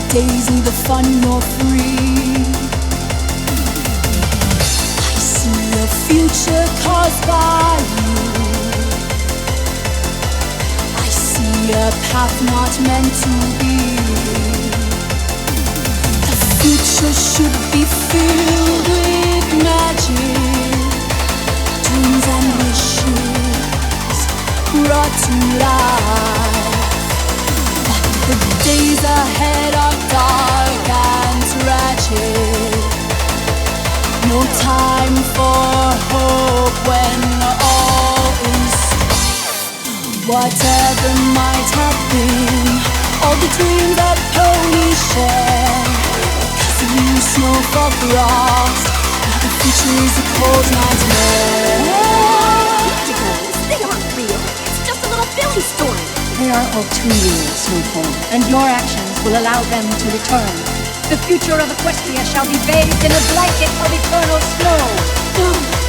days neither fun nor free. I see a future caused by you. I see a path not meant to be. The future should be filled with magic, dreams and wishes brought to life. The days ahead are dark and tragic. No time for hope when all is strife. Whatever might have been, all the dreams that ponies share, cause of you snow for frost. Now the future is a cold nightmare. They aren't real. It's just a little film story. They are all too real, Snowfall, and your actions will allow them to return. The future of Equestria shall be bathed in a blanket of eternal snow.